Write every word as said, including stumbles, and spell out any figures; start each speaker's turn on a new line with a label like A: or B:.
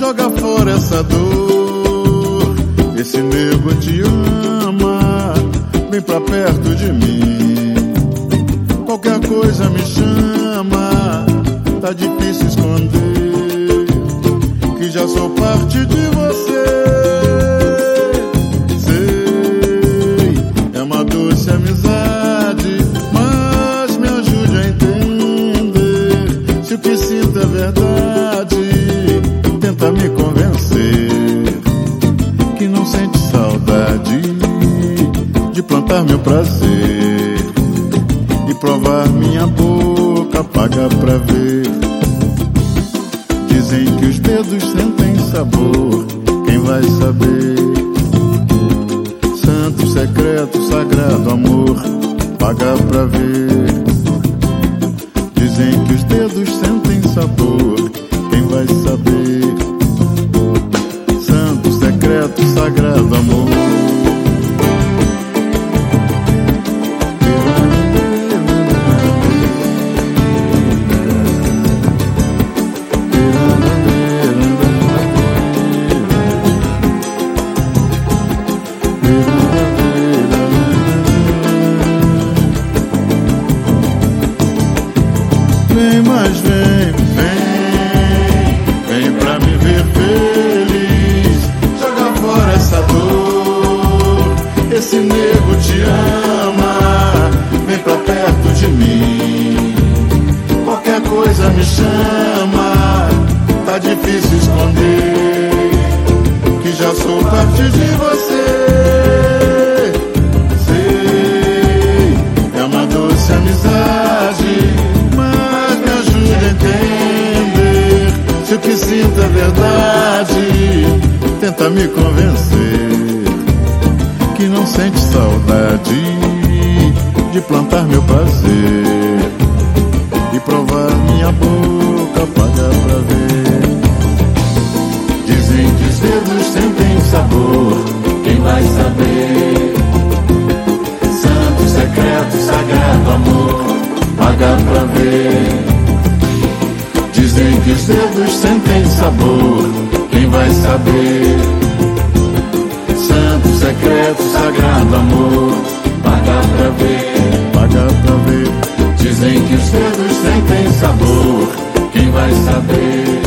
A: Joga fora essa dor, esse nego te ama, vem pra perto de mim. Qualquer coisa me chama, tá difícil esconder que já sou parte de você. Sei, é uma doce amizade, mas me ajude a entender. Se o que sinto é verdade, tenta me convencer que não sente saudade de plantar meu prazer e provar minha boca, paga pra ver. Dizem que os dedos sentem sabor, quem vai saber? Santo, secreto, sagrado amor, paga pra ver. Dizem que os dedos sentem sabor, quem vai saber? Santo, secreto, sagrado amor. Vem, mas vem, vem, vem pra me ver feliz. Joga fora essa dor, esse nego te ama, vem pra perto de mim. Qualquer coisa me chama, tá difícil esconder que já sou parte de você. Sei, é uma doce amizade, entender se o que sinto é verdade, tenta me convencer que não sente saudade de plantar meu prazer e provar minha boca, paga pra ver. Dizem que os dedos sentem sabor, quem vai saber? Santo, secreto, sagrado amor, paga pra ver. Dizem que os dedos sentem sabor, quem vai saber? Santo, secreto, sagrado amor, paga pra ver, paga pra ver. Dizem que os dedos sentem sabor, quem vai saber?